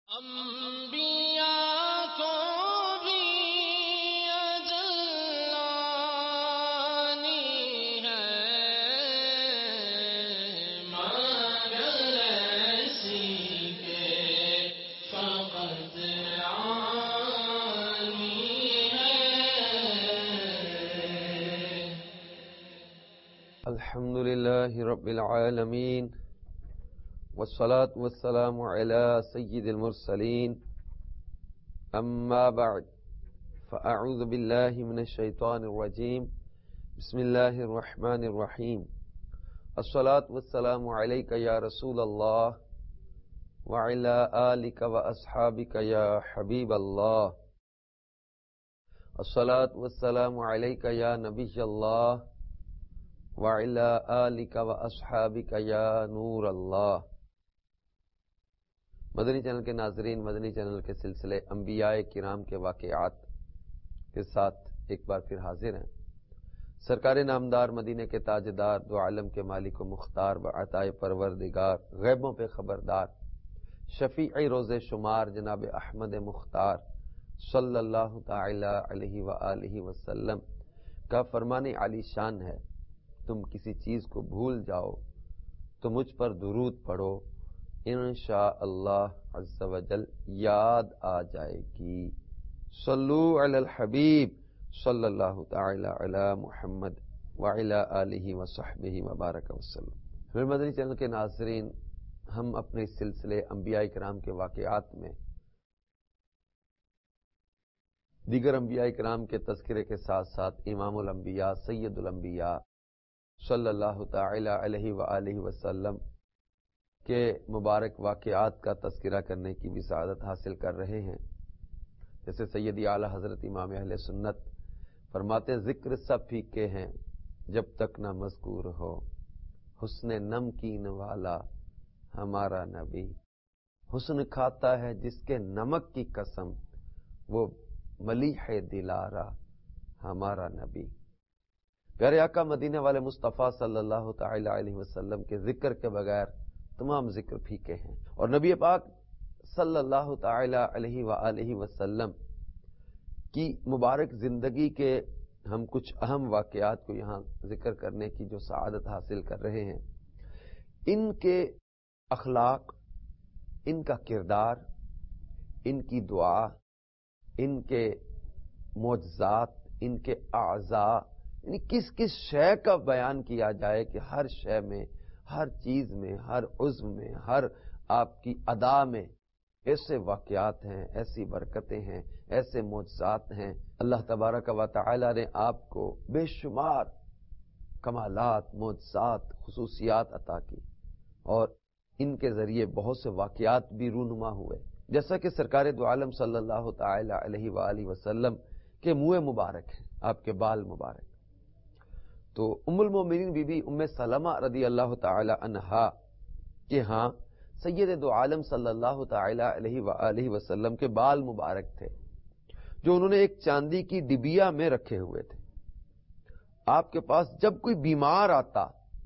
انبیاء کو بھی اجلانی ہے مگر ایسی کے فقط عانی ہے۔ الحمد للہ رب العالمین والصلاة والسلام على سید المرسلین اما بعد فاعوذ باللہ من الشیطان الرجیم بسم اللہ الرحمن الرحیم الصلاة والسلام علیک یا رسول اللہ وعلى آلک واصحابک یا حبیب اللہ الصلاة والسلام علیک یا نبی اللہ وعلى آلک واصحابک یا نور اللہ۔ مدنی چینل کے ناظرین، مدنی چینل کے سلسلے انبیاء کرام کے واقعات کے ساتھ ایک بار پھر حاضر ہیں۔ سرکار نامدار، مدینے کے تاجدار، دو عالم کے مالک و مختار، بعطائے پروردگار، غیبوں پہ خبردار، شفیع روز شمار جناب احمد مختار صلی اللہ تعالی علیہ وآلہ وسلم کا فرمان عالی شان ہے، تم کسی چیز کو بھول جاؤ تو مجھ پر درود پڑھو، انشاءاللہ عز و جل یاد آ جائے گی۔ صلو علی الحبیب صلی اللہ تعالی علی محمد وعلی آلہ وصحبہ وبارک وسلم۔ پھر مدنی چینل کے ناظرین، ہم اپنے اس سلسلے انبیاء کرام کے واقعات میں دیگر انبیاء کرام کے تذکرے کے ساتھ ساتھ امام الانبیاء سید الانبیاء صلی اللہ تعالی علیہ وآلہ وسلم کے مبارک واقعات کا تذکرہ کرنے کی بھی سعادت حاصل کر رہے ہیں۔ جیسے سیدی اعلی حضرت امام اہل سنت فرماتے، ذکر سب پھیکے ہیں جب تک نہ مذکور ہو، حسن نمکین والا ہمارا نبی، حسن کھاتا ہے جس کے نمک کی قسم، وہ ملیح دلارا ہمارا نبی۔ پیارے آقا مدینے والے مصطفیٰ صلی اللہ تعالی علیہ وسلم کے ذکر کے بغیر تمام ذکر پھیکے ہیں، اور نبی پاک صلی اللہ تعالی علیہ وآلہ وسلم کی مبارک زندگی کے ہم کچھ اہم واقعات کو یہاں ذکر کرنے کی جو سعادت حاصل کر رہے ہیں، ان کے اخلاق، ان کا کردار، ان کی دعا، ان کے معجزات، ان کے اعضاء، یعنی کس کس شے کا بیان کیا جائے کہ ہر شے میں، ہر چیز میں، ہر عضو میں، ہر آپ کی ادا میں ایسے واقعات ہیں، ایسی برکتیں ہیں، ایسے معجزات ہیں۔ اللہ تبارک و تعالی نے آپ کو بے شمار کمالات، معجزات، خصوصیات عطا کی، اور ان کے ذریعے بہت سے واقعات بھی رونما ہوئے، جیسا کہ سرکار دو عالم صلی اللہ تعالی علیہ وآلہ وسلم کے منہ مبارک ہیں، آپ کے بال مبارک۔ تو ام المومنین بی بی ام سلمہ رضی اللہ تعالی عنہا کے ہاں سید دو عالم صلی اللہ تعالی علیہ وآلہ وسلم کے بال مبارک تھے، جو انہوں نے ایک چاندی کی ڈبیا میں رکھے ہوئے تھے۔ آپ کے پاس جب کوئی بیمار آتا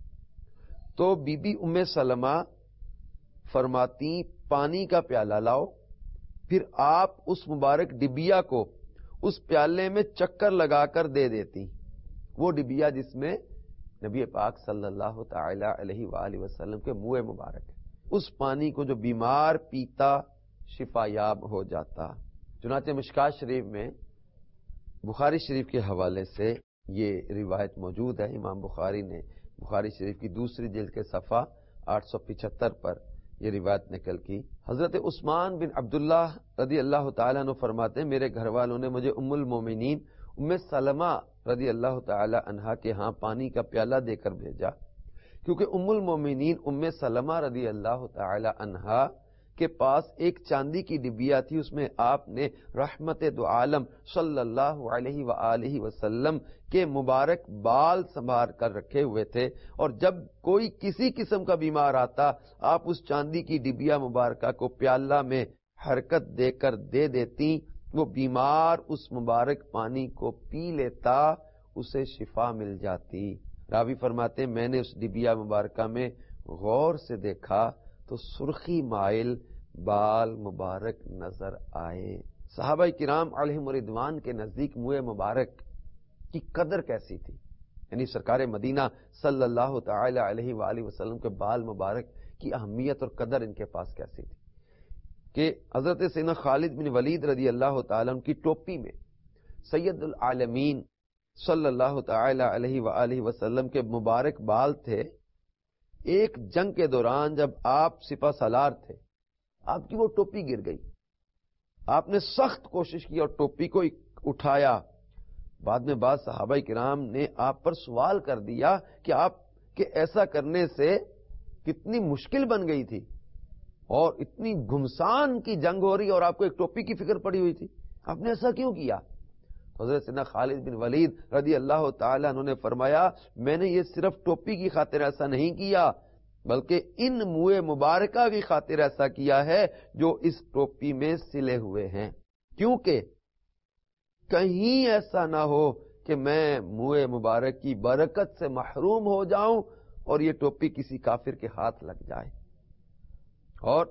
تو بی بی ام سلمہ فرماتی، پانی کا پیالہ لاؤ، پھر آپ اس مبارک ڈبیا کو اس پیالے میں چکر لگا کر دے دیتی، وہ ڈبیا جس میں نبی پاک صلی اللہ تعالی علیہ وآلہ وسلم کے منہ مبارک ہے، اس پانی کو جو بیمار پیتا شفا یاب ہو جاتا۔ چنانچہ مشکات شریف میں بخاری شریف کے حوالے سے یہ روایت موجود ہے، امام بخاری نے بخاری شریف کی دوسری جلد کے صفحہ 875 پر یہ روایت نقل کی۔ حضرت عثمان بن عبداللہ رضی اللہ تعالیٰ عنہ فرماتے ہیں، میرے گھر والوں نے مجھے ام المومنین ام سلمہ رضی اللہ تعالی عنہا کے ہاں پانی کا پیالہ دے کر بھیجا، کیونکہ ام المومنین ام سلمہ رضی اللہ تعالی عنہا کے پاس ایک چاندی کی ڈبیا تھی، اس میں آپ نے رحمت دو عالم صلی اللہ علیہ وآلہ وسلم کے مبارک بال سنبھال کر رکھے ہوئے تھے، اور جب کوئی کسی قسم کا بیمار آتا آپ اس چاندی کی ڈبیا مبارکہ کو پیالہ میں حرکت دے کر دے دیتی، وہ بیمار اس مبارک پانی کو پی لیتا، اسے شفا مل جاتی۔ راوی فرماتے میں نے اس ڈبیا مبارکہ میں غور سے دیکھا تو سرخی مائل بال مبارک نظر آئے۔ صحابہ کرام علیہم رضوان کے نزدیک منہ مبارک کی قدر کیسی تھی، یعنی سرکار مدینہ صلی اللہ تعالی علیہ وآلہ وسلم کے بال مبارک کی اہمیت اور قدر ان کے پاس کیسی تھی کہ حضرت سیدنا خالد بن ولید رضی اللہ تعالیٰ عنہ کی ٹوپی میں سید العالمین صلی اللہ تعالی علیہ وآلہ وسلم کے مبارک بال تھے۔ ایک جنگ کے دوران جب آپ سپہ سالار تھے، آپ کی وہ ٹوپی گر گئی، آپ نے سخت کوشش کی اور ٹوپی کو اٹھایا۔ بعد میں بعض صحابہ کرام نے آپ پر سوال کر دیا کہ آپ کے ایسا کرنے سے کتنی مشکل بن گئی تھی اور اتنی گھمسان کی جنگ ہو رہی اور آپ کو ایک ٹوپی کی فکر پڑی ہوئی تھی، آپ نے ایسا کیوں کیا؟ حضرت سیدنا خالد بن ولید رضی اللہ تعالیٰ انہوں نے فرمایا، میں نے یہ صرف ٹوپی کی خاطر ایسا نہیں کیا بلکہ ان منہ مبارکہ کی خاطر ایسا کیا ہے جو اس ٹوپی میں سلے ہوئے ہیں، کیونکہ کہیں ایسا نہ ہو کہ میں منہ مبارک کی برکت سے محروم ہو جاؤں اور یہ ٹوپی کسی کافر کے ہاتھ لگ جائے۔ اور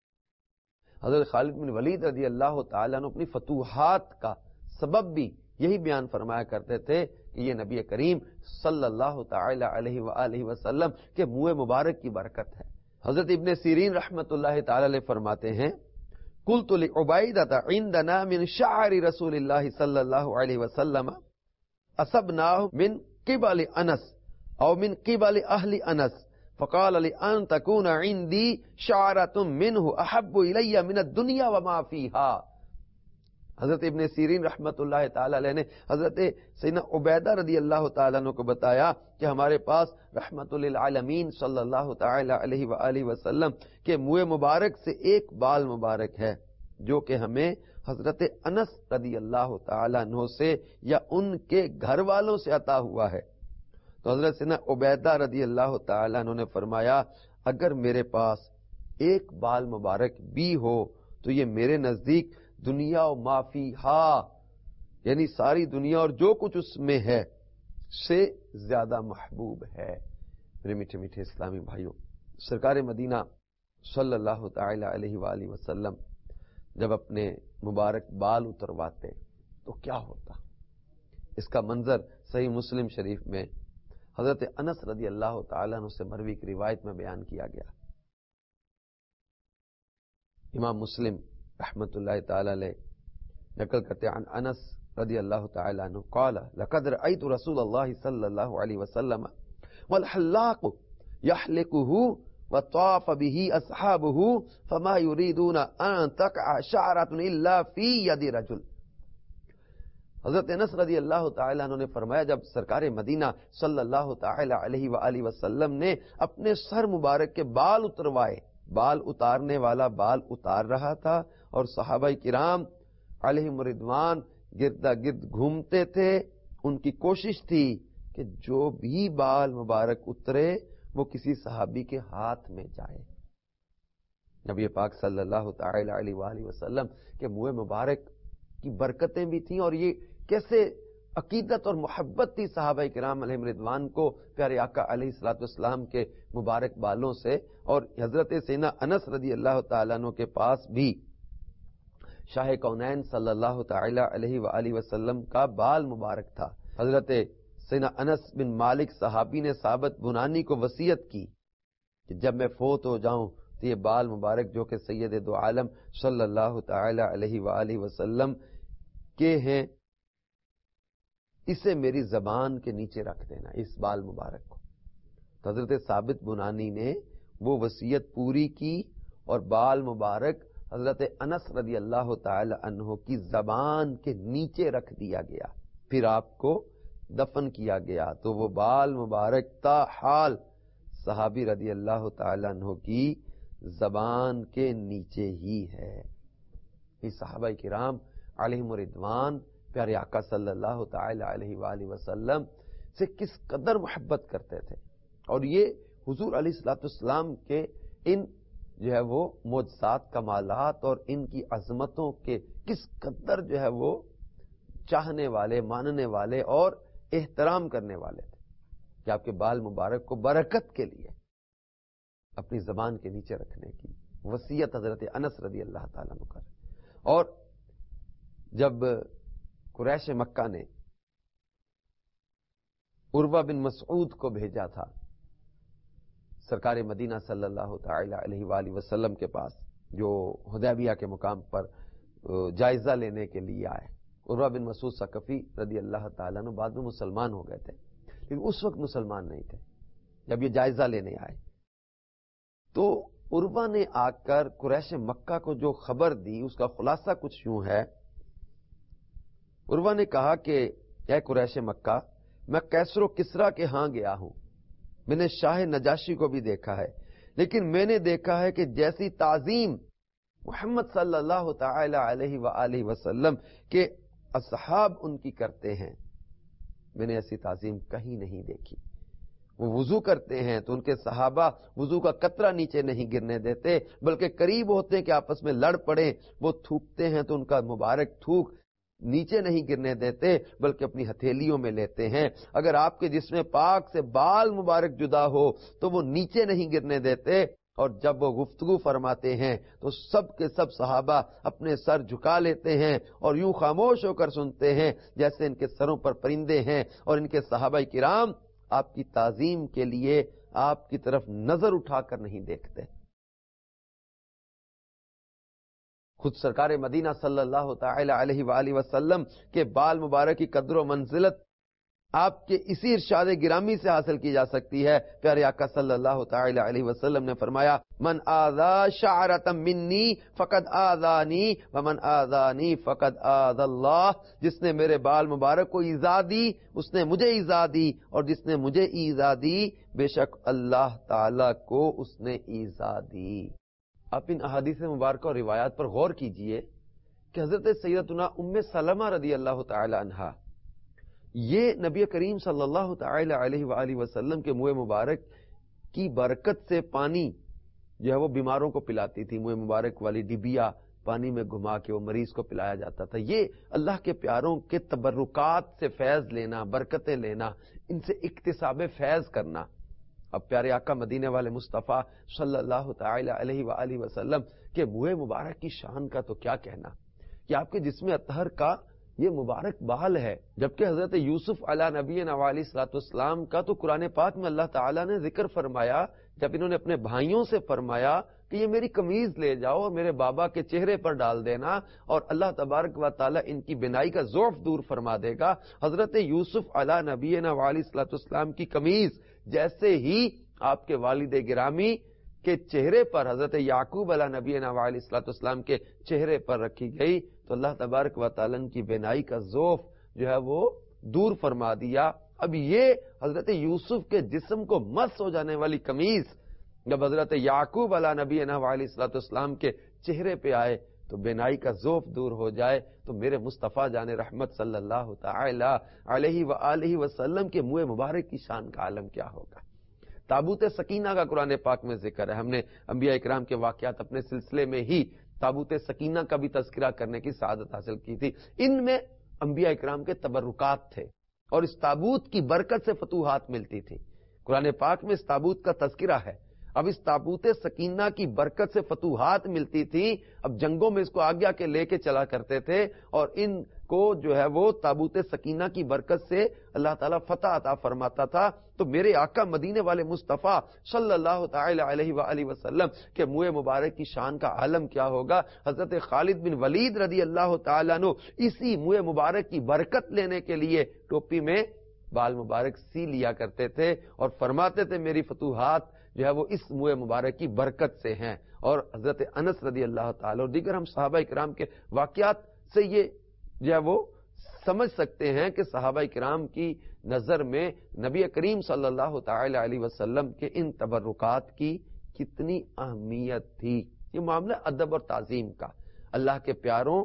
حضرت خالد بن ولید رضی اللہ تعالیٰ نے اپنی فتوحات کا سبب بھی یہی بیان فرمایا کرتے تھے کہ یہ نبی کریم صلی اللہ تعالی علیہ وآلہ وسلم کے منہ مبارک کی برکت ہے۔ حضرت ابن سیرین رحمت اللہ تعالی علیہ فرماتے ہیں، قلت لعبیدۃ عندنا من شعر رسول اللہ صلی اللہ علیہ وسلم اصبناه من قبل انس او من قبل اہل انس فقال لأن تكون عندي شعرة منه احب الي من الدنيا وما فيها۔ حضرت ابن سیرین رحمت اللہ تعالی علیہ نے حضرت سیدنا عبیدہ رضی اللہ تعالیٰ عنہ کو بتایا کہ ہمارے پاس رحمت للعالمین صلی اللہ تعالی علیہ وآلہ وسلم کے منہ مبارک سے ایک بال مبارک ہے جو کہ ہمیں حضرت انس رضی اللہ تعالیٰ عنہ سے یا ان کے گھر والوں سے عطا ہوا ہے۔ تو حضرت سیدنا عبیدہ رضی اللہ تعالیٰ عنہ نے فرمایا، اگر میرے پاس ایک بال مبارک بھی ہو تو یہ میرے نزدیک دنیا و ما فیہا، یعنی ساری دنیا اور جو کچھ اس میں ہے سے زیادہ محبوب ہے۔ میرے میٹھے میٹھے اسلامی بھائیوں، سرکار مدینہ صلی اللہ تعالی علیہ وآلہ وسلم جب اپنے مبارک بال اترواتے تو کیا ہوتا، اس کا منظر صحیح مسلم شریف میں حضرت انس رضی اللہ تعالیٰ عنہ سے مروی کی روایت میں بیان کیا گیا۔ امام مسلم رحمت اللہ تعالی علیہ نقل کرتے عن انس رضی اللہ تعالی عنہ قال لقد رأيت رسول اللہ صلی اللہ علیہ وسلم والحلاق يحلقه وطاف به اصحابه فما يريدون ان تقع شعرة الا في يد رجل۔ حضرت انس رضی اللہ تعالی عنہ نے فرمایا، جب سرکار مدینہ صلی اللہ تعالی علیہ وآلہ وسلم نے اپنے سر مبارک کے بال اتروائے، بال اتارنے والا بال اتار رہا تھا اور صحابہ کرام علیہم رضوان گردا گرد گھومتے تھے، ان کی کوشش تھی کہ جو بھی بال مبارک اترے وہ کسی صحابی کے ہاتھ میں جائے۔ نبی پاک صلی اللہ تعالی علیہ وآلہ وسلم کے منہ مبارک کی برکتیں بھی تھیں اور یہ کیسے عقیدت اور محبت تھی صحابہ کرام علیہم رضوان کو پیارے آقا علیہ الصلوۃ والسلام کے مبارک بالوں سے۔ اور حضرت سیدنا انس رضی اللہ تعالیٰ عنہ کے پاس بھی شاہ کونین صلی اللہ تعالی علیہ وآلہ وسلم کا بال مبارک تھا۔ حضرت سیدنا انس بن مالک صحابی نے ثابت بنانی کو وصیت کی کہ جب میں فوت ہو جاؤں تو یہ بال مبارک جو کہ سید دو عالم صلی اللہ تعالی علیہ وآلہ وسلم کے ہیں، اسے میری زبان کے نیچے رکھ دینا، اس بال مبارک کو۔ تو حضرت ثابت بنانی نے وہ وصیت پوری کی اور بال مبارک حضرت انس رضی اللہ تعالی عنہ کی زبان کے نیچے رکھ دیا گیا، پھر آپ کو دفن کیا گیا۔ تو وہ بال مبارک تا حال صحابی رضی اللہ تعالی عنہ کی زبان کے نیچے ہی ہے۔ یہ صحابہ کرام علیہم رضوان پیارے آقا صلی اللہ تعالی علیہ وآلہ وسلم سے کس قدر محبت کرتے تھے، اور یہ حضور علیہ الصلوۃ والسلام کے ان جو ہے وہ معجزات، کمالات اور ان کی عظمتوں کے کس قدر جو ہے وہ چاہنے والے، ماننے والے اور احترام کرنے والے تھے کہ آپ کے بال مبارک کو برکت کے لیے اپنی زبان کے نیچے رکھنے کی وصیت حضرت انس رضی اللہ تعالیٰ عنہ کر. اور جب قریش مکہ نے عروہ بن مسعود کو بھیجا تھا سرکار مدینہ صلی اللہ تعالی علیہ وآلہ وسلم کے پاس، جو حدیبیہ کے مقام پر جائزہ لینے کے لیے آئے، عروہ بن مسعود ثقفی رضی اللہ تعالیٰ عنہ بعد میں مسلمان ہو گئے تھے، لیکن اس وقت مسلمان نہیں تھے جب یہ جائزہ لینے آئے. تو عروہ نے آ کر قریش مکہ کو جو خبر دی اس کا خلاصہ کچھ یوں ہے. عروہ نے کہا کہ اے قریش مکہ، میں کیسر و کسرا کے ہاں گیا ہوں، میں نے شاہ نجاشی کو بھی دیکھا ہے، لیکن میں نے دیکھا ہے کہ جیسی تعظیم محمد صلی اللہ تعالی علیہ وآلہ وسلم کے اصحاب ان کی کرتے ہیں، میں نے ایسی تعظیم کہیں نہیں دیکھی. وہ وضو کرتے ہیں تو ان کے صحابہ وضو کا قطرہ نیچے نہیں گرنے دیتے، بلکہ قریب ہوتے ہیں کہ آپس میں لڑ پڑیں. وہ تھوکتے ہیں تو ان کا مبارک تھوک نیچے نہیں گرنے دیتے بلکہ اپنی ہتھیلیوں میں لیتے ہیں. اگر آپ کے جسم پاک سے بال مبارک جدا ہو تو وہ نیچے نہیں گرنے دیتے. اور جب وہ گفتگو فرماتے ہیں تو سب کے سب صحابہ اپنے سر جھکا لیتے ہیں اور یوں خاموش ہو کر سنتے ہیں جیسے ان کے سروں پر پرندے ہیں. اور ان کے صحابہ کرام آپ کی تعظیم کے لیے آپ کی طرف نظر اٹھا کر نہیں دیکھتے. خود سرکار مدینہ صلی اللہ تعالی علیہ وآلہ وسلم کے بال مبارک کی قدر و منزلت آپ کے اسی ارشاد گرامی سے حاصل کی جا سکتی ہے. پیارے آقا صلی اللہ تعالی علیہ وسلم نے فرمایا، من آذا شعرۃ منی فقد آذانی ومن آذانی فقد آذى اللہ. جس نے میرے بال مبارک کو ایذا دی اس نے مجھے ایذا دی، اور جس نے مجھے ایذا دی بے شک اللہ تعالی کو اس نے ایذا دی. آپ ان احادیث مبارکہ اور روایات پر غور کیجئے کہ حضرت سیدتنا ام سلمہ رضی اللہ تعالی عنہا یہ نبی کریم صلی اللہ تعالی علیہ وآلہ وسلم کے منہ مبارک کی برکت سے پانی جو ہے وہ بیماروں کو پلاتی تھی. منہ مبارک والی ڈبیا پانی میں گھما کے وہ مریض کو پلایا جاتا تھا. یہ اللہ کے پیاروں کے تبرکات سے فیض لینا، برکتیں لینا، ان سے اکتساب فیض کرنا. اب پیارے آقا مدینے والے مصطفیٰ صلی اللہ تعالی علیہ وآلہ وسلم کے منہ مبارک کی شان کا تو کیا کہنا کہ آپ کے جسم اطہر کا یہ مبارک بال ہے. جبکہ حضرت یوسف علی نبینا علیہ الصلوۃ والسلام کا تو قرآن پاک میں اللہ تعالیٰ نے ذکر فرمایا جب انہوں نے اپنے بھائیوں سے فرمایا کہ یہ میری قمیض لے جاؤ اور میرے بابا کے چہرے پر ڈال دینا اور اللہ تبارک و تعالیٰ ان کی بینائی کا ضعف دور فرما دے گا. حضرت یوسف علی نبینا علیہ الصلوۃ والسلام کی قمیض جیسے ہی آپ کے والد گرامی کے چہرے پر حضرت یعقوب علیہ نبینا علیہ الصلوۃ والسلام کے چہرے پر رکھی گئی تو اللہ تبارک و تعالیٰ کی بینائی کا ضعف جو ہے وہ دور فرما دیا. اب یہ حضرت یوسف کے جسم کو مس ہو جانے والی قمیض جب حضرت یعقوب علیہ نبینا علیہ الصلوۃ والسلام کے چہرے پہ آئے تو بینائی کا ضعف دور ہو جائے تو میرے مصطفیٰ جان رحمت صلی اللہ تعالی علیہ وآلہ وسلم کے منہ مبارک کی شان کا عالم کیا ہوگا. تابوت سکینہ کا قرآن پاک میں ذکر ہے. ہم نے انبیاء اکرام کے واقعات اپنے سلسلے میں ہی تابوت سکینہ کا بھی تذکرہ کرنے کی سعادت حاصل کی تھی. ان میں انبیاء اکرام کے تبرکات تھے اور اس تابوت کی برکت سے فتوحات ملتی تھی. قرآن پاک میں اس تابوت کا تذکرہ ہے. اب اس تابوت سکینہ کی برکت سے فتوحات ملتی تھی. اب جنگوں میں اس کو آگے آ کے لے کے چلا کرتے تھے اور ان کو جو ہے وہ تابوت سکینہ کی برکت سے اللہ تعالیٰ فتح عطا فرماتا تھا. تو میرے آقا مدینے والے مصطفیٰ صلی اللہ تعالی علیہ وآلہ وسلم کے منہ مبارک کی شان کا عالم کیا ہوگا. حضرت خالد بن ولید رضی اللہ تعالیٰ عنہ اسی منہ مبارک کی برکت لینے کے لیے ٹوپی میں بال مبارک سی لیا کرتے تھے اور فرماتے تھے میری فتوحات جو ہے وہ اس منہ مبارک کی برکت سے ہیں. اور حضرت انس رضی اللہ تعالی اور دیگر ہم صحابہ کرام کے واقعات سے یہ جو ہے وہ سمجھ سکتے ہیں کہ صحابہ کرام کی نظر میں نبی کریم صلی اللہ تعالی علیہ وسلم کے ان تبرکات کی کتنی اہمیت تھی. یہ معاملہ ادب اور تعظیم کا. اللہ کے پیاروں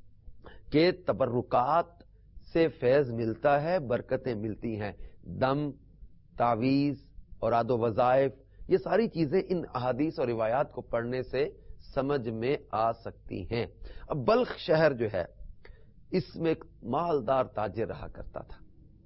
کے تبرکات سے فیض ملتا ہے، برکتیں ملتی ہیں. دم، تعویذ اور عاد و وظائف یہ ساری چیزیں ان احادیث اور روایات کو پڑھنے سے سمجھ میں آ سکتی ہیں. اب بلخ شہر جو ہے اس میں ایک مالدار تاجر رہا کرتا تھا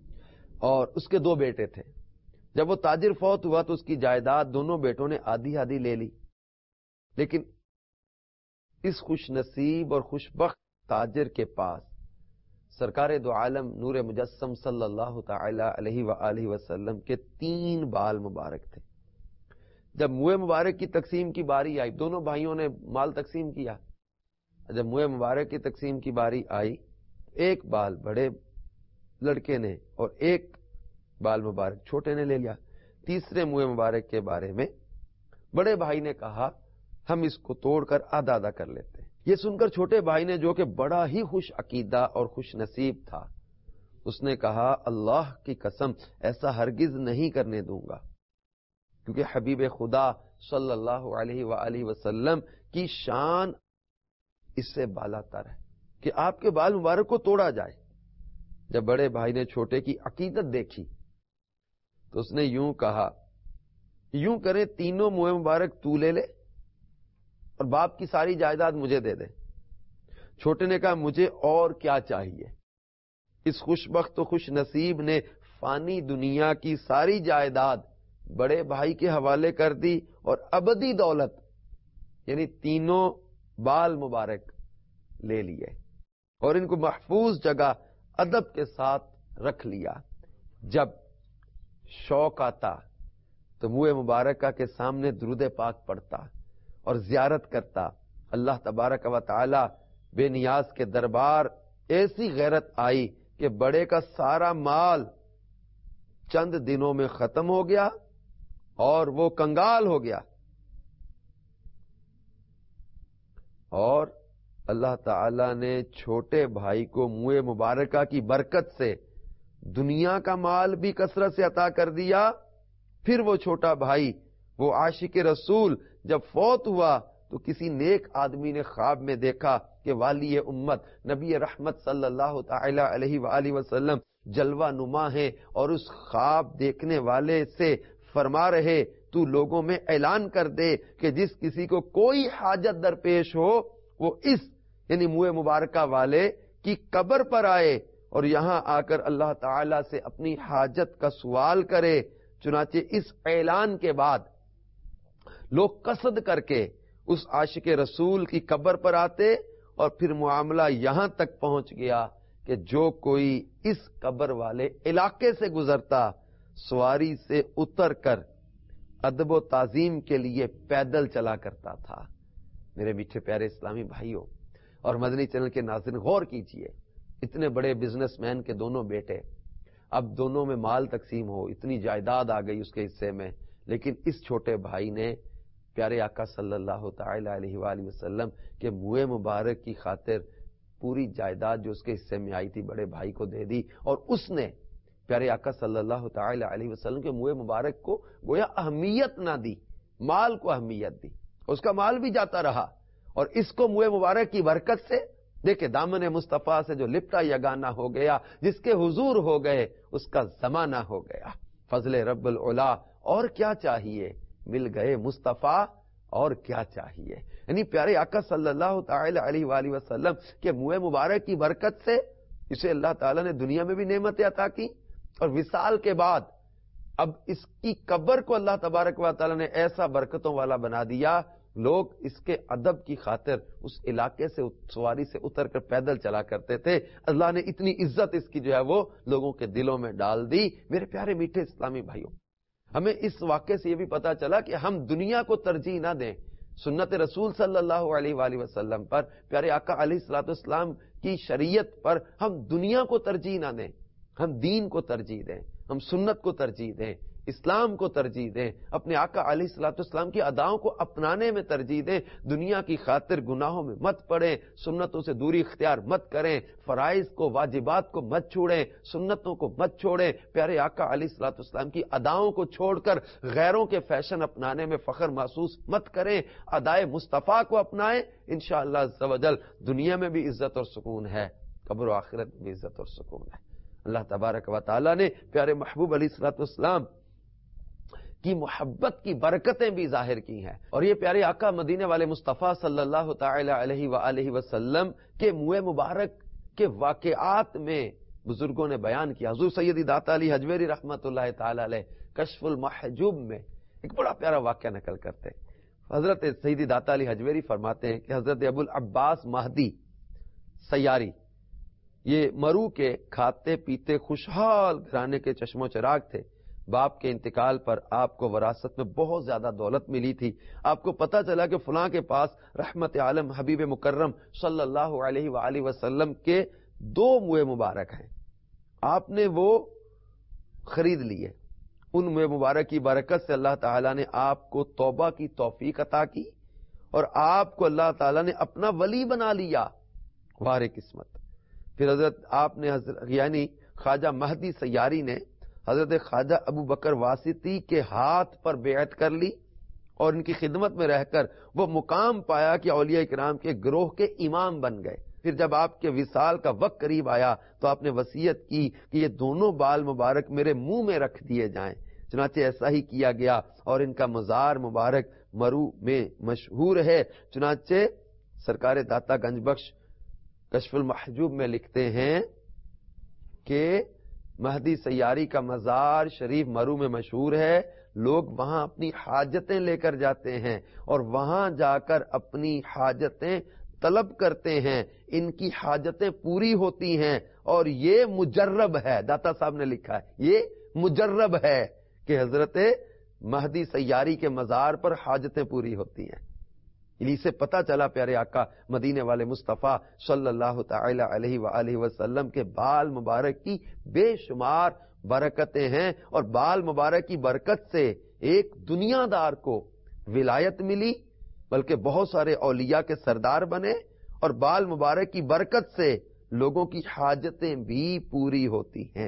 اور اس کے 2 بیٹے تھے. جب وہ تاجر فوت ہوا تو اس کی جائیداد دونوں بیٹوں نے آدھی آدھی لے لی لیکن اس خوش نصیب اور خوش بخت تاجر کے پاس سرکار دو عالم نور مجسم صلی اللہ تعالی علیہ وآلہ وسلم کے 3 بال مبارک تھے۔ جب منہ مبارک کی تقسیم کی باری آئی، دونوں بھائیوں نے مال تقسیم کیا، جب منہ مبارک کی تقسیم کی باری آئی، ایک بال بڑے لڑکے نے اور ایک بال مبارک چھوٹے نے لے لیا۔ تیسرے منہ مبارک کے بارے میں بڑے بھائی نے کہا ہم اس کو توڑ کر آدھا آدھا کر لیتے ہیں۔ یہ سن کر چھوٹے بھائی نے، جو کہ بڑا ہی خوش عقیدہ اور خوش نصیب تھا، اس نے کہا اللہ کی قسم ایسا ہرگز نہیں کرنے دوں گا، کیونکہ حبیب خدا صلی اللہ علیہ وآلہ وسلم کی شان اس سے بالا تر ہے کہ آپ کے بال مبارک کو توڑا جائے۔ جب بڑے بھائی نے چھوٹے کی عقیدت دیکھی تو اس نے یوں کہا، یوں کریں تینوں منہ مبارک تو لے لے اور باپ کی ساری جائیداد مجھے دے دے۔ چھوٹے نے کہا مجھے اور کیا چاہیے؟ اس خوش بخت و خوش نصیب نے فانی دنیا کی ساری جائیداد بڑے بھائی کے حوالے کر دی اور ابدی دولت یعنی تینوں بال مبارک لے لیے اور ان کو محفوظ جگہ ادب کے ساتھ رکھ لیا۔ جب شوق آتا تو منہ مبارکہ کے سامنے درود پاک پڑھتا اور زیارت کرتا۔ اللہ تبارک و تعالی بے نیاز کے دربار ایسی غیرت آئی کہ بڑے کا سارا مال چند دنوں میں ختم ہو گیا اور وہ کنگال ہو گیا، اور اللہ تعالی نے چھوٹے بھائی کو منہ مبارکہ کی برکت سے دنیا کا مال بھی کثرت سے عطا کر دیا۔ پھر وہ چھوٹا بھائی، وہ عاشق رسول، جب فوت ہوا تو کسی نیک آدمی نے خواب میں دیکھا کہ والی امت نبی رحمت صلی اللہ تعالی علیہ وآلہ وسلم جلوہ نما ہے، اور اس خواب دیکھنے والے سے فرما رہے تو لوگوں میں اعلان کر دے کہ جس کسی کو کوئی حاجت درپیش ہو وہ اس یعنی منہ مبارکہ والے کی قبر پر آئے اور یہاں آ کر اللہ تعالی سے اپنی حاجت کا سوال کرے۔ چنانچہ اس اعلان کے بعد لوگ قصد کر کے اس عاشق رسول کی قبر پر آتے، اور پھر معاملہ یہاں تک پہنچ گیا کہ جو کوئی اس قبر والے علاقے سے گزرتا سواری سے اتر کر ادب و تعظیم کے لیے پیدل چلا کرتا تھا۔ میرے میٹھے پیارے اسلامی بھائیوں اور مدنی چینل کے ناظرین، غور کیجئے، اتنے بڑے بزنس مین کے دونوں بیٹے، اب دونوں میں مال تقسیم ہو، اتنی جائیداد آ گئی اس کے حصے میں، لیکن اس چھوٹے بھائی نے پیارے آقا صلی اللہ تعالی علیہ وآلہ وسلم کے منہ مبارک کی خاطر پوری جائیداد جو اس کے حصے میں آئی تھی بڑے بھائی کو دے دی، اور اس نے پیارے آقا صلی اللہ تعالی علیہ وسلم کے منہ مبارک کو گویا اہمیت نہ دی، مال کو اہمیت دی، اس کا مال بھی جاتا رہا، اور اس کو منہ مبارک کی برکت سے دیکھیں دامن مصطفیٰ سے جو لپٹا یگانہ ہو گیا، جس کے حضور ہو گئے اس کا زمانہ ہو گیا۔ فضل رب العلا، اور کیا چاہیے؟ مل گئے مصطفیٰ، اور کیا چاہیے؟ یعنی پیارے آقا صلی اللہ تعالی علیہ وآلہ وسلم کے منہ مبارک کی برکت سے اسے اللہ تعالیٰ نے دنیا میں بھی نعمتیں عطا کی، اور وصال کے بعد اب اس کی قبر کو اللہ تبارک و تعالیٰ نے ایسا برکتوں والا بنا دیا، لوگ اس کے ادب کی خاطر اس علاقے سے سواری سے اتر کر پیدل چلا کرتے تھے۔ اللہ نے اتنی عزت اس کی جو ہے وہ لوگوں کے دلوں میں ڈال دی۔ میرے پیارے میٹھے اسلامی بھائیوں، ہمیں اس واقعے سے یہ بھی پتا چلا کہ ہم دنیا کو ترجیح نہ دیں، سنت رسول صلی اللہ علیہ وآلہ وسلم پر، پیارے آقا علیہ الصلوۃ والسلام کی شریعت پر ہم دنیا کو ترجیح نہ دیں، ہم دین کو ترجیح دیں، ہم سنت کو ترجیح دیں، اسلام کو ترجیح دیں، اپنے آقا علیہ الصلوۃ والسلام کی اداؤں کو اپنانے میں ترجیح دیں، دنیا کی خاطر گناہوں میں مت پڑیں، سنتوں سے دوری اختیار مت کریں، فرائض کو واجبات کو مت چھوڑیں، سنتوں کو مت چھوڑیں، پیارے آقا علیہ الصلوۃ والسلام کی اداؤں کو چھوڑ کر غیروں کے فیشن اپنانے میں فخر محسوس مت کریں، ادائے مصطفیٰ کو اپنائیں، انشاءاللہ عز و جل دنیا میں بھی عزت اور سکون ہے، قبر و آخرت میں بھی عزت اور سکون ہے۔ اللہ تبارک و تعالیٰ نے پیارے محبوب علیہ الصلوۃ والسلام کی محبت کی برکتیں بھی ظاہر کی ہیں، اور یہ پیارے آقا مدینے والے مصطفیٰ صلی اللہ تعالی علیہ وآلہ وسلم کے منہ مبارک کے واقعات میں بزرگوں نے بیان کیا۔ حضور سیدی داتا علی حجویری رحمت اللہ تعالی علیہ کشف المحجوب میں ایک بڑا پیارا واقعہ نقل کرتے، حضرت سیدی داتا علی حجویری فرماتے ہیں کہ حضرت ابو العباس مہدی سیاری یہ مرو کے کھاتے پیتے خوشحال گھرانے کے چشم و چراغ تھے. باپ کے انتقال پر آپ کو وراثت میں بہت زیادہ دولت ملی تھی. آپ کو پتا چلا کہ فلاں کے پاس رحمت عالم حبیب مکرم صلی اللہ علیہ وآلہ وسلم کے 2 موئے مبارک ہیں. آپ نے وہ خرید لیے. ان موئے مبارک کی برکت سے اللہ تعالیٰ نے آپ کو توبہ کی توفیق عطا کی اور آپ کو اللہ تعالیٰ نے اپنا ولی بنا لیا. وار قسمت. پھر حضرت آپ نے یعنی خواجہ مہدی سیاری نے حضرت خواجہ ابو بکر واسطی کے ہاتھ پر بیعت کر لی اور ان کی خدمت میں رہ کر وہ مقام پایا کہ اولیاء کرام کے گروہ کے امام بن گئے. پھر جب آپ کے وصال کا وقت قریب آیا تو آپ نے وصیت کی کہ یہ دونوں بال مبارک میرے منہ میں رکھ دیے جائیں. چنانچہ ایسا ہی کیا گیا اور ان کا مزار مبارک مرو میں مشہور ہے. چنانچہ سرکار داتا گنج بخش کشف المحجوب میں لکھتے ہیں کہ مہدی سیاری کا مزار شریف مرو میں مشہور ہے. لوگ وہاں اپنی حاجتیں لے کر جاتے ہیں اور وہاں جا کر اپنی حاجتیں طلب کرتے ہیں. ان کی حاجتیں پوری ہوتی ہیں اور یہ مجرب ہے. داتا صاحب نے لکھا ہے یہ مجرب ہے کہ حضرت مہدی سیاری کے مزار پر حاجتیں پوری ہوتی ہیں. انہی سے پتہ چلا پیارے آقا مدینے والے مصطفیٰ صلی اللہ تعالی علیہ وآلہ وسلم کے بال مبارک کی بے شمار برکتیں ہیں اور بال مبارک کی برکت سے ایک دنیا دار کو ولایت ملی بلکہ بہت سارے اولیاء کے سردار بنے اور بال مبارک کی برکت سے لوگوں کی حاجتیں بھی پوری ہوتی ہیں.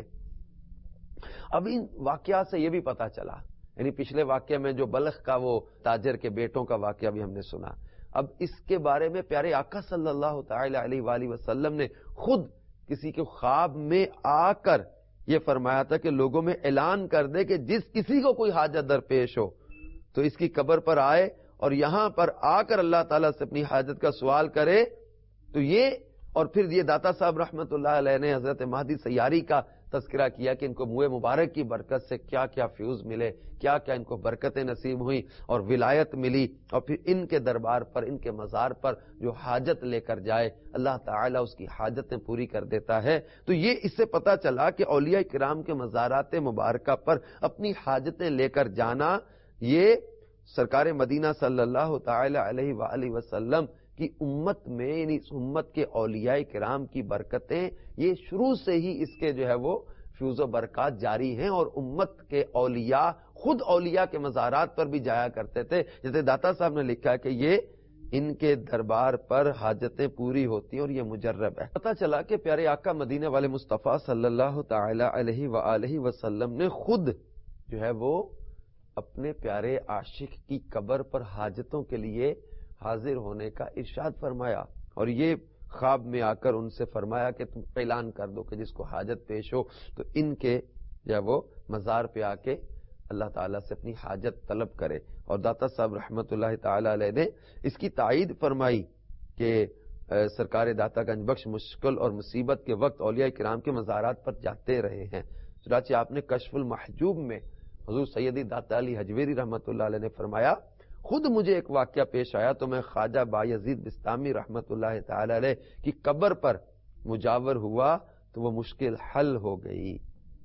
اب ان واقعات سے یہ بھی پتہ چلا یعنی پچھلے واقعے میں جو بلخ کا وہ تاجر کے بیٹوں کا واقعہ بھی ہم نے سنا. اب اس کے بارے میں پیارے آقا صلی اللہ تعالی علیہ وآلہ وسلم نے خود کسی کے خواب میں آ کر یہ فرمایا تھا کہ لوگوں میں اعلان کر دے کہ جس کسی کو کوئی حاجت درپیش ہو تو اس کی قبر پر آئے اور یہاں پر آ کر اللہ تعالیٰ سے اپنی حاجت کا سوال کرے. تو یہ اور پھر یہ داتا صاحب رحمت اللہ علیہ نے حضرت مہدی سیاری کا تذکرہ کیا کہ ان کو منہ مبارک کی برکت سے کیا کیا فیوز ملے, کیا کیا ان کو برکتیں نصیب ہوئیں اور ولایت ملی. اور پھر ان کے دربار پر ان کے مزار پر جو حاجت لے کر جائے اللہ تعالیٰ اس کی حاجتیں پوری کر دیتا ہے. تو یہ اس سے پتہ چلا کہ اولیاء کرام کے مزارات مبارکہ پر اپنی حاجتیں لے کر جانا یہ سرکار مدینہ صلی اللہ تعالی علیہ وآلہ وسلم کی امت میں یعنی امت کے اولیاء کرام کی برکتیں یہ شروع سے ہی اس کے جو ہے وہ فیوز و برکات جاری ہیں اور امت کے اولیاء خود اولیاء کے مزارات پر بھی جایا کرتے تھے. جیسے داتا صاحب نے لکھا کہ یہ ان کے دربار پر حاجتیں پوری ہوتی ہیں اور یہ مجرب ہے. پتہ چلا کہ پیارے آقا مدینے والے مصطفیٰ صلی اللہ تعالی علیہ وآلہ وسلم نے خود جو ہے وہ اپنے پیارے عاشق کی قبر پر حاجتوں کے لیے حاضر ہونے کا ارشاد فرمایا اور یہ خواب میں آ کر ان سے فرمایا کہ تم اعلان کر دو کہ جس کو حاجت پیش ہو تو ان کے جو وہ مزار پہ آ کے اللہ تعالیٰ سے اپنی حاجت طلب کرے. اور داتا صاحب رحمت اللہ تعالی علیہ نے اس کی تائید فرمائی کہ سرکار داتا گنج بخش مشکل اور مصیبت کے وقت اولیاء کرام کے مزارات پر جاتے رہے ہیں. چنانچہ آپ نے کشف المحجوب میں حضور سیدی داتا علی حجویری رحمت اللہ علیہ نے فرمایا خود مجھے ایک واقعہ پیش آیا تو میں خواجہ بایزید بستامی رحمت اللہ تعالی علیہ کی قبر پر مجاور ہوا تو وہ مشکل حل ہو گئی.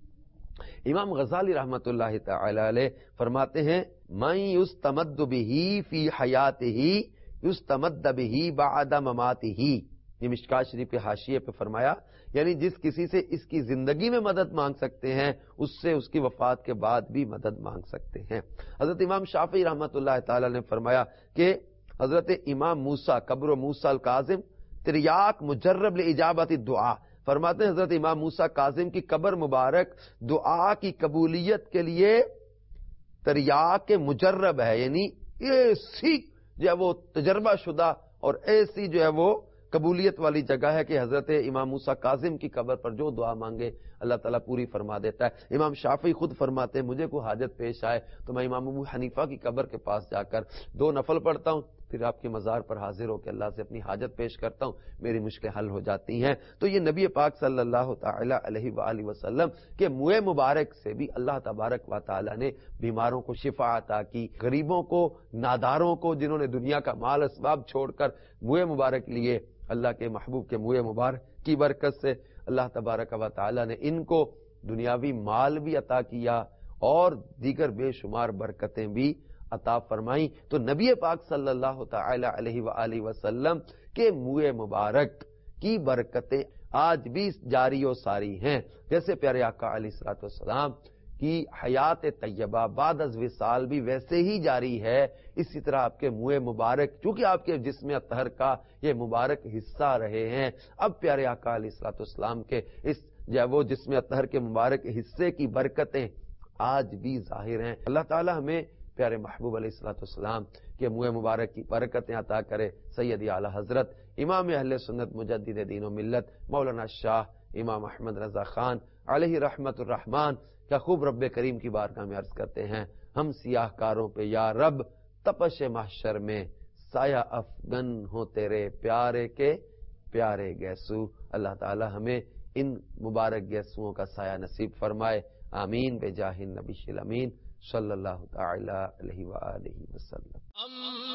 امام غزالی رحمت اللہ تعالی علیہ فرماتے ہیں من یستمد بہ فی حیاتہ یستمد بہ بعد مماتہ. یہ مشکات شریف کے حاشیے پہ فرمایا یعنی جس کسی سے اس کی زندگی میں مدد مانگ سکتے ہیں اس سے اس کی وفات کے بعد بھی مدد مانگ سکتے ہیں. حضرت امام شافعی رحمت اللہ تعالی نے فرمایا کہ حضرت امام موسیٰ قبر موسیٰ الکاظم تریاق مجرب لاجابت الدعاء. فرماتے ہیں حضرت امام موسیٰ کاظم کی قبر مبارک دعا کی قبولیت کے لیے تریاق مجرب ہے یعنی ایسی جو ہے وہ تجربہ شدہ اور ایسی جو ہے وہ قبولیت والی جگہ ہے کہ حضرت امام موسیٰ کاظم کی قبر پر جو دعا مانگے اللہ تعالیٰ پوری فرما دیتا ہے. امام شافعی خود فرماتے ہیں مجھے کوئی حاجت پیش آئے تو میں امام ابو حنیفہ کی قبر کے پاس جا کر 2 نفل پڑھتا ہوں پھر آپ کے مزار پر حاضر ہو کے اللہ سے اپنی حاجت پیش کرتا ہوں، میری مشکلیں حل ہو جاتی ہیں۔ تو یہ نبی پاک صلی اللہ تعالی علیہ وآلہ وسلم کے منہ مبارک سے بھی اللہ تبارک و تعالی نے بیماروں کو شفا عطا کی، غریبوں کو، ناداروں کو، جنہوں نے دنیا کا مال اسباب چھوڑ کر منہ مبارک لیے، اللہ کے محبوب کے منہ مبارک کی برکت سے اللہ تبارک و تعالی نے ان کو دنیاوی مال بھی عطا کیا اور دیگر بے شمار برکتیں بھی عطا فرمائی۔ تو نبی پاک صلی اللہ تعالی علیہ وآلہ وسلم کے منہ مبارک کی برکتیں آج بھی جاری و ساری ہیں، جیسے پیارے آقا علیہ الصلوۃ والسلام کی حیات طیبہ بعد از وصال بھی ویسے ہی جاری ہے، اسی طرح آپ کے منہ مبارک چونکہ آپ کے جسم اطہر کا یہ مبارک حصہ رہے ہیں، اب پیارے آقا علیہ الصلوۃ والسلام کے اس وہ جسم اطہر کے مبارک حصے کی برکتیں آج بھی ظاہر ہیں۔ اللہ تعالی ہمیں پیارے محبوب علیہ الصلوۃ والسلام کے منہ مبارک کی برکتیں عطا کرے۔ سیدی اعلی حضرت امام اہل سنت مجدد دین و ملت مولانا شاہ امام احمد رضا خان علیہ رحمت الرحمان کا خوب رب کریم کی بارگاہ میں عرض کرتے ہیں، ہم سیاہ کاروں پہ یا رب تپش محشر میں سایہ افغن ہو تیرے پیارے کے پیارے گیسو۔ اللہ تعالی ہمیں ان مبارک گیسوؤں کا سایہ نصیب فرمائے، آمین بجاہ النبی الامین صلی اللہ تعالی علیہ وآلہ وسلم۔